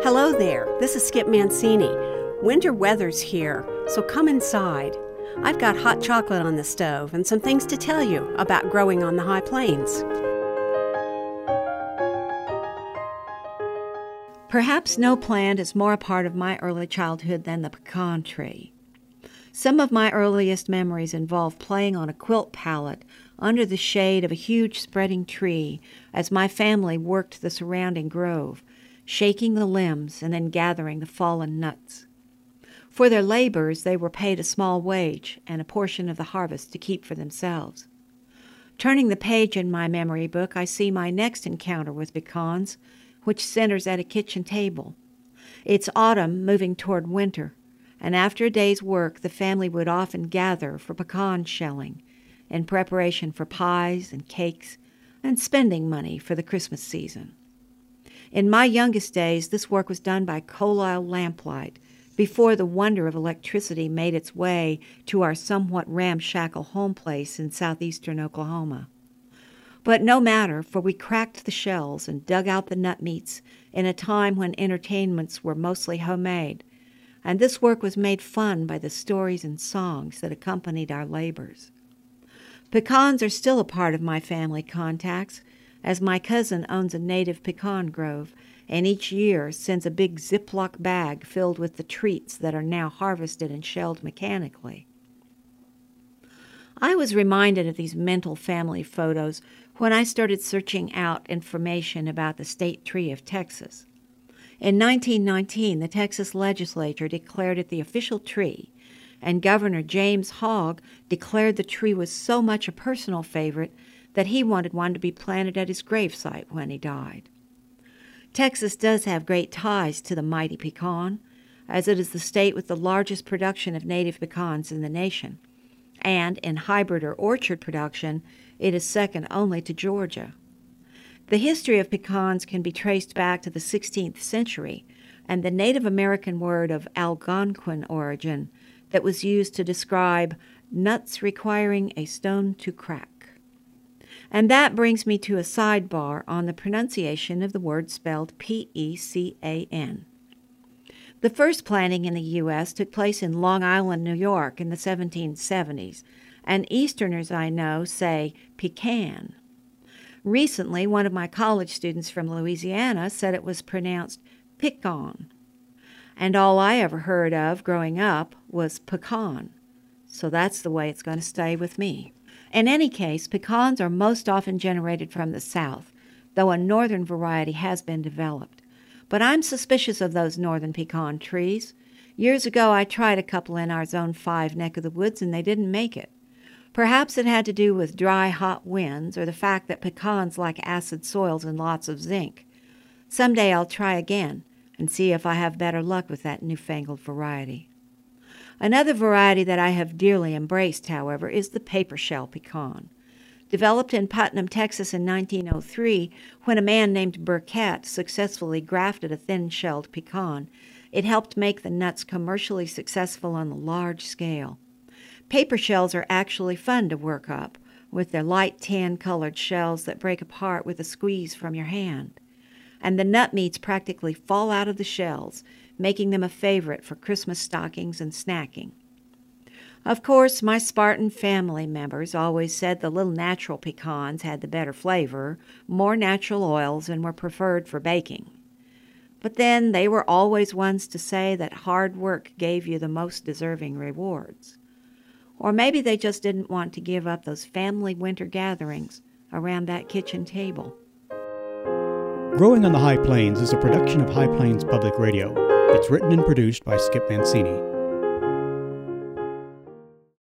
Hello there, this is Skip Mancini. Winter weather's here, so come inside. I've got hot chocolate on the stove and some things to tell you about growing on the high plains. Perhaps no plant is more a part of my early childhood than the pecan tree. Some of my earliest memories involve playing on a quilt pallet under the shade of a huge spreading tree as my family worked the surrounding grove, shaking the limbs and then gathering the fallen nuts. For their labors, they were paid a small wage and a portion of the harvest to keep for themselves. Turning the page in my memory book, I see my next encounter with pecans, which centers at a kitchen table. It's autumn moving toward winter, and after a day's work, the family would often gather for pecan shelling in preparation for pies and cakes and spending money for the Christmas season. In my youngest days, this work was done by coal oil lamplight before the wonder of electricity made its way to our somewhat ramshackle home place in southeastern Oklahoma. But no matter, for we cracked the shells and dug out the nut meats in a time when entertainments were mostly homemade, and this work was made fun by the stories and songs that accompanied our labors. Pecans are still a part of my family contacts, as my cousin owns a native pecan grove, and each year sends a big Ziploc bag filled with the treats that are now harvested and shelled mechanically. I was reminded of these mental family photos when I started searching out information about the state tree of Texas. In 1919, the Texas legislature declared it the official tree, and Governor James Hogg declared the tree was so much a personal favorite that he wanted one to be planted at his gravesite when he died. Texas does have great ties to the mighty pecan, as it is the state with the largest production of native pecans in the nation, and in hybrid or orchard production, it is second only to Georgia. The history of pecans can be traced back to the 16th century, and the Native American word of Algonquin origin that was used to describe nuts requiring a stone to crack. And that brings me to a sidebar on the pronunciation of the word spelled P-E-C-A-N. The first planting in the U.S. took place in Long Island, New York in the 1770s, and Easterners I know say pecan. Recently, one of my college students from Louisiana said it was pronounced pickon, and all I ever heard of growing up was pecan, so that's the way it's going to stay with me. In any case, pecans are most often generated from the South, though a northern variety has been developed. But I'm suspicious of those northern pecan trees. Years ago, I tried a couple in our Zone 5 neck of the woods, and they didn't make it. Perhaps it had to do with dry, hot winds or the fact that pecans like acid soils and lots of zinc. Someday I'll try again and see if I have better luck with that newfangled variety. Another variety that I have dearly embraced, however, is the paper shell pecan. Developed in Putnam, Texas in 1903, when a man named Burkett successfully grafted a thin-shelled pecan, it helped make the nuts commercially successful on a large scale. Paper shells are actually fun to work up, with their light tan-colored shells that break apart with a squeeze from your hand. And the nut meats practically fall out of the shells, making them a favorite for Christmas stockings and snacking. Of course, my Spartan family members always said the little natural pecans had the better flavor, more natural oils, and were preferred for baking. But then they were always ones to say that hard work gave you the most deserving rewards. Or maybe they just didn't want to give up those family winter gatherings around that kitchen table. Growing on the High Plains is a production of High Plains Public Radio. It's written and produced by Skip Mancini.